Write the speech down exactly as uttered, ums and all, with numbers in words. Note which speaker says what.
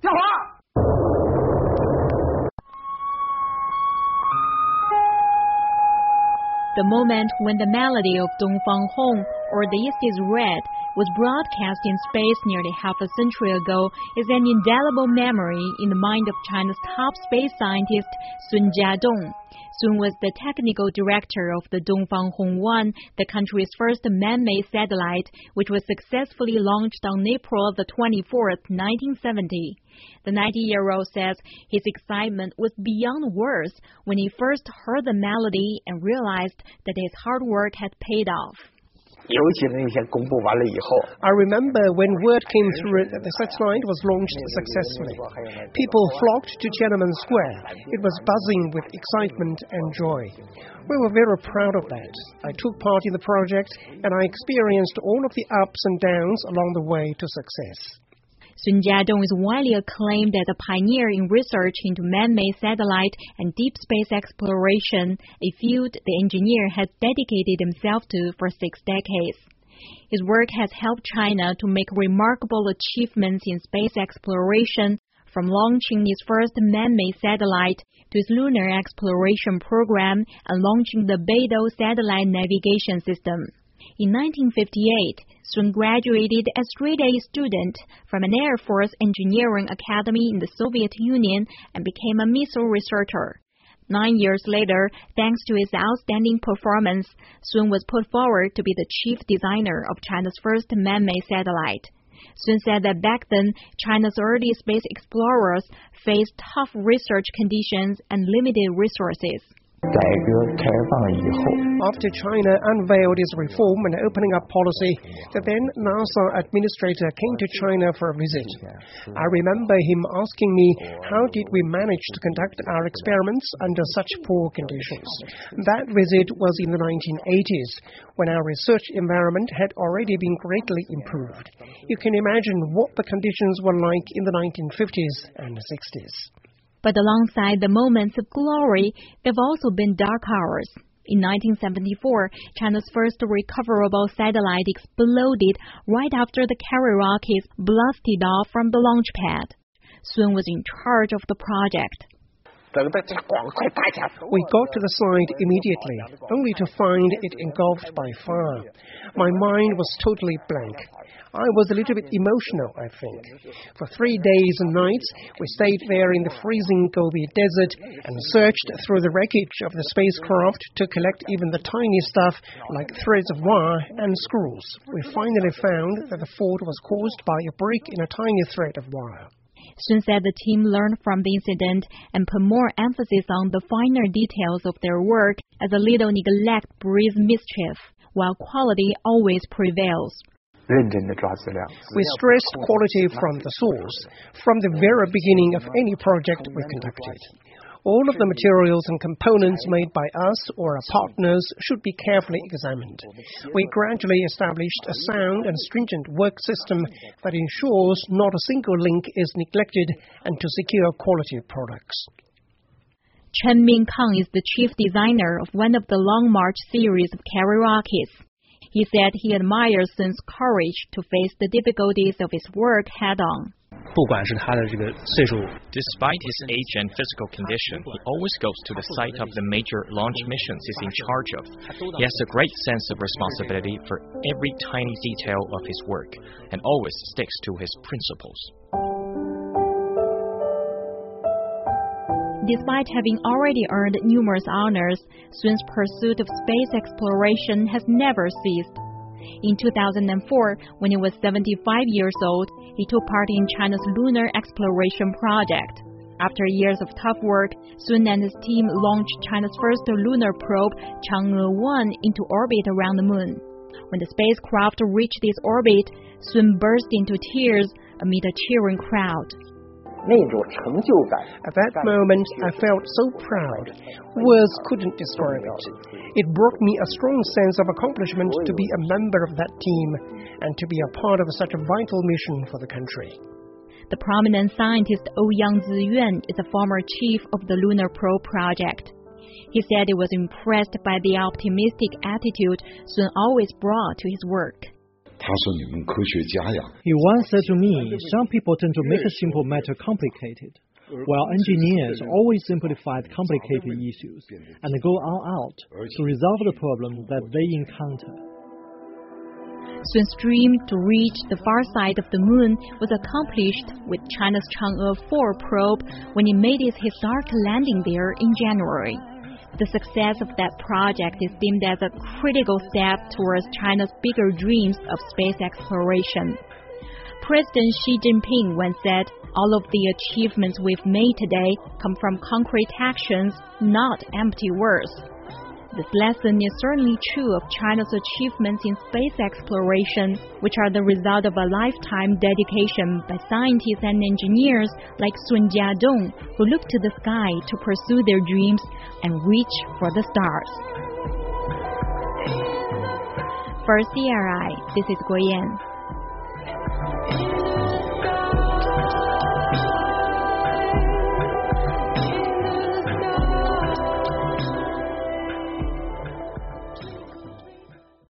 Speaker 1: 嘉华。
Speaker 2: The moment when the melody of Dongfang Hong, or The East is Red, was broadcast in space nearly half a century ago is an indelible memory in the mind of China's top space scientist Sun Jiadong. Sun was the technical director of the Dongfang Hong one, the country's first man-made satellite, which was successfully launched on April the twenty-fourth, nineteen seventy. The ninety-year-old says his excitement was beyond words when he first heard the melody and realized that his hard work had paid off.
Speaker 3: I remember when word came through that the satellite was launched successfully. People flocked to Tiananmen Square. It was buzzing with excitement and joy. We were very proud of that. I took part in the project and I experienced all of the ups and downs along the way to success.
Speaker 2: Sun Jiadong is widely acclaimed as a pioneer in research into man-made satellite and deep space exploration, a field the engineer has dedicated himself to for six decades. His work has helped China to make remarkable achievements in space exploration, from launching its first man-made satellite to its lunar exploration program and launching the Beidou satellite navigation system. In nineteen fifty-eight, Sun graduated as straight-A student from an Air Force Engineering Academy in the Soviet Union and became a missile researcher. Nine years later, thanks to his outstanding performance, Sun was put forward to be the chief designer of China's first man-made satellite. Sun said that back then, China's early space explorers faced tough research conditions and limited resources.
Speaker 3: After China unveiled its reform and opening up policy, the then NASA administrator came to China for a visit. I remember him asking me how did we manage to conduct our experiments under such poor conditions. That visit was in the nineteen eighties, when our research environment had already been greatly improved. You can imagine what the conditions were like in the nineteen fifties and sixties.
Speaker 2: But alongside the moments of glory, there have also been dark hours. In nineteen seventy-four, China's first recoverable satellite exploded right after the carrier rockets blasted off from the launch pad. Sun was in charge of the project.
Speaker 3: We got to the site immediately, only to find it engulfed by fire. My mind was totally blank. I was a little bit emotional, I think. For three days and nights, we stayed there in the freezing Gobi Desert and searched through the wreckage of the spacecraft to collect even the tiny stuff like threads of wire and screws. We finally found that the fault was caused by a break in a tiny thread of wire.
Speaker 2: Sun said the team learned from the incident and put more emphasis on the finer details of their work, as a little neglect breeds mischief, while quality always prevails.
Speaker 3: We stressed quality from the source, from the very beginning of any project we conducted. All of the materials and components made by us or our partners should be carefully examined. We gradually established a sound and stringent work system that ensures not a single link is neglected and to secure quality products.
Speaker 2: Chen Mingkang is the chief designer of one of the Long March series of carrier rockets. He said he admires Sun's courage to face the difficulties of his work head-on.
Speaker 4: Despite his age and physical condition, he always goes to the site of the major launch missions he's in charge of. He has a great sense of responsibility for every tiny detail of his work and always sticks to his principles.
Speaker 2: Despite having already earned numerous honors, Sun's pursuit of space exploration has never ceased. In two thousand four, when he was seventy-five years old, he took part in China's lunar exploration project. After years of tough work, Sun and his team launched China's first lunar probe, Chang'e one, into orbit around the moon. When the spacecraft reached its orbit, Sun burst into tears amid a cheering crowd.
Speaker 3: At that moment, I felt so proud. Words couldn't describe it. It brought me a strong sense of accomplishment to be a member of that team and to be a part of such a vital mission for the country.
Speaker 2: The prominent scientist Ouyang Ziyuan is a former chief of the Lunar Probe project. He said he was impressed by the optimistic attitude Sun always brought to his work.
Speaker 1: He once said to me, some people tend to make a simple matter complicated, while engineers always simplify complicated issues and go all out to resolve the problem that they encounter.
Speaker 2: Sun's dream to reach the far side of the moon was accomplished with China's Chang'e four probe when it made its historic landing there in January. The success of that project is deemed as a critical step towards China's bigger dreams of space exploration. President Xi Jinping once said, "All of the achievements we've made today come from concrete actions, not empty words." This lesson is certainly true of China's achievements in space exploration, which are the result of a lifetime dedication by scientists and engineers like Sun Jiadong, who look to the sky to pursue their dreams and reach for the stars. For C R I, this is Guo Yan.